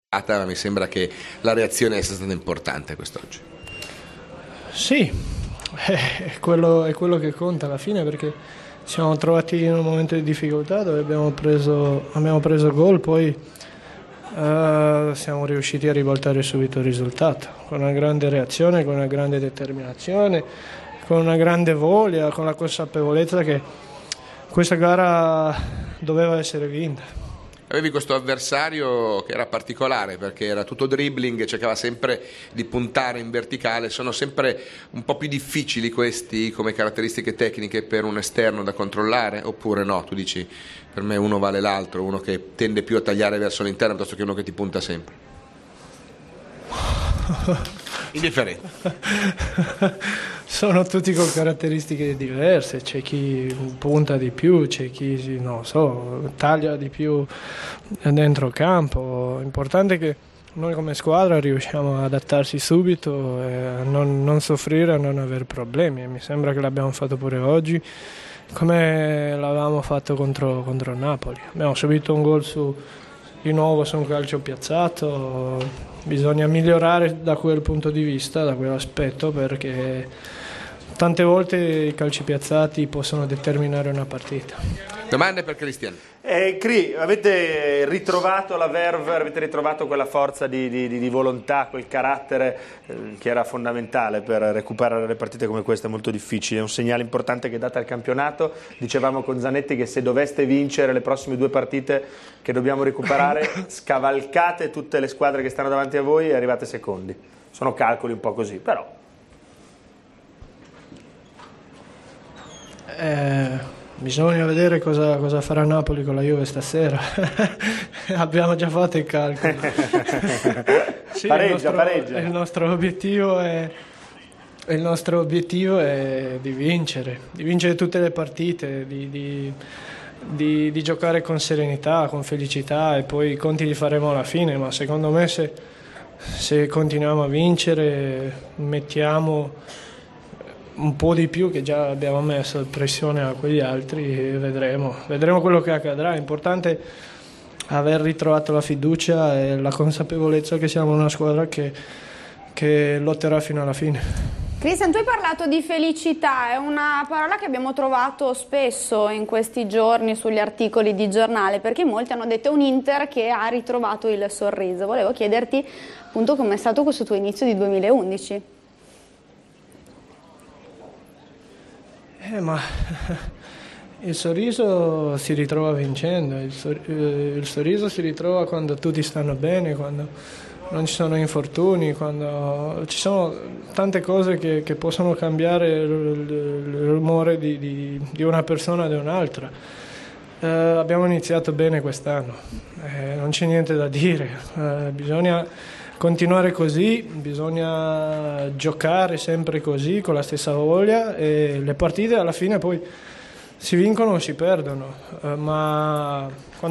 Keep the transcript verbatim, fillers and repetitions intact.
Ma mi sembra che la reazione sia stata importante quest'oggi. Sì, è quello, è quello che conta alla fine, perché ci siamo trovati in un momento di difficoltà dove abbiamo preso, abbiamo preso gol, poi uh, siamo riusciti a rivoltare subito il risultato, con una grande reazione, con una grande determinazione, con una grande voglia, con la consapevolezza che questa gara doveva essere vinta. Avevi questo avversario che era particolare perché era tutto dribbling, cercava sempre di puntare in verticale. Sono sempre un po' più difficili questi come caratteristiche tecniche per un esterno da controllare, oppure no? Tu dici per me uno vale l'altro, uno che tende più a tagliare verso l'interno piuttosto che uno che ti punta sempre. Indifferente. Sono tutti con caratteristiche diverse, c'è chi punta di più, c'è chi non so, taglia di più dentro campo. L'importante è che noi come squadra riusciamo ad adattarsi subito e a non, non soffrire, a non avere problemi. Mi sembra che l'abbiamo fatto pure oggi, come l'avevamo fatto contro, contro Napoli. Abbiamo subito un gol su, di nuovo su un calcio piazzato. Bisogna migliorare da quel punto di vista, da quell'aspetto, perché tante volte i calci piazzati possono determinare una partita. Domande per Cristian. Eh, Cri, avete ritrovato la verve, avete ritrovato quella forza di, di, di volontà, quel carattere eh, che era fondamentale per recuperare le partite come queste molto difficili. È un segnale importante che date al campionato. Dicevamo con Zanetti che se doveste vincere le prossime due partite che dobbiamo recuperare, scavalcate tutte le squadre che stanno davanti a voi e arrivate secondi. Sono calcoli un po' così, però... Eh... Bisogna vedere cosa, cosa farà Napoli con la Juve stasera. Abbiamo già fatto i calcoli. Sì, pareggia, il nostro, pareggia. Il nostro obiettivo è il nostro obiettivo è di vincere, di vincere tutte le partite, di, di, di, di giocare con serenità, con felicità, e poi i conti li faremo alla fine. Ma secondo me se, se continuiamo a vincere mettiamo un po' di più, che già abbiamo messo pressione a quegli altri, e vedremo, vedremo quello che accadrà. È importante aver ritrovato la fiducia e la consapevolezza che siamo una squadra che, che lotterà fino alla fine. Cristian, tu hai parlato di felicità, è una parola che abbiamo trovato spesso in questi giorni sugli articoli di giornale, perché molti hanno detto un Inter che ha ritrovato il sorriso. Volevo chiederti appunto com'è stato questo tuo inizio di duemilaundici. Eh, ma il sorriso si ritrova vincendo, il, sor il sorriso si ritrova quando tutti stanno bene, quando non ci sono infortuni, quando ci sono tante cose che, che possono cambiare l'umore di, di, di una persona da un'altra. Eh, abbiamo iniziato bene quest'anno, eh, non c'è niente da dire, eh, bisogna continuare così, bisogna giocare sempre così, con la stessa voglia, e le partite alla fine poi si vincono o si perdono, eh, ma